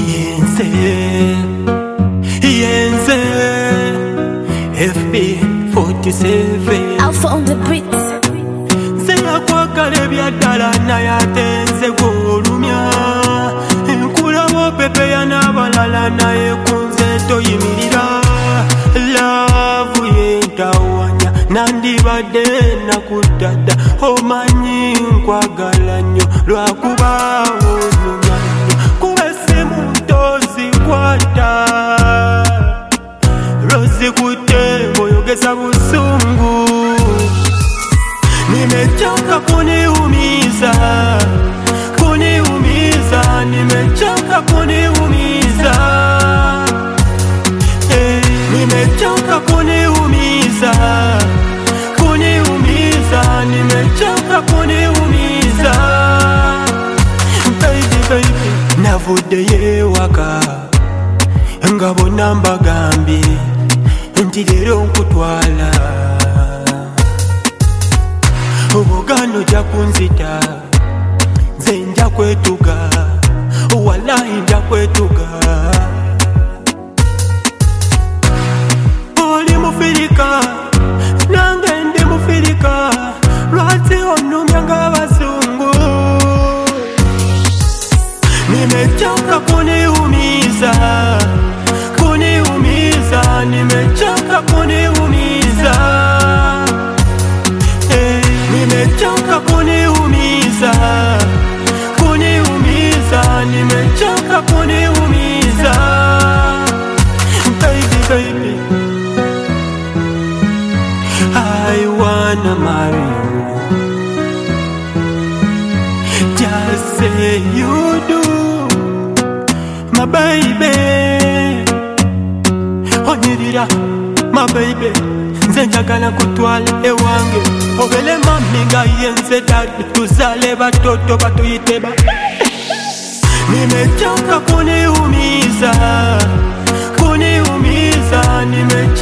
Yense FB47 Alpha on the beats. Sena kwa kale byadala na yatenze golumya Nkula wo pepe ya nabalala na ekunze toyimirira Love yentawanya nandibadde nakudada omanyi nkwagala nnyo lwakuba onyumya nnyo kuba essimu tozikwata Rozikutte boyogeza busungu Nimechoka kuniumiza nimechoka kuniumiza Nimechoka kuniumiza nimechoka kuniumiza Baby navudde yewaka ngabona mbagambye nti leero nkutwala Obogano ja kunzita nze nja kwetuga wallahi nja kwetuga Oli mufirika nange ndi mufirika lwaki onnumya ng'abazungu Nimechoka kuniumiza nimechoka kuniumiza Nimechoka kuniumiza nimechoka kuniumiza Baby I wanna marry you Just say you do My baby Onyirira my baby nze njagala kutwala ewange obele mami nga yenze dadi tuzale batoto batuyite ba Nimechoka kuniumiza